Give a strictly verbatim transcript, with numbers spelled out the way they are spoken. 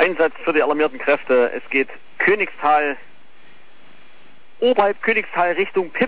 Einsatz für die alarmierten Kräfte. Es geht Königstal, oberhalb Königstal Richtung Pipp.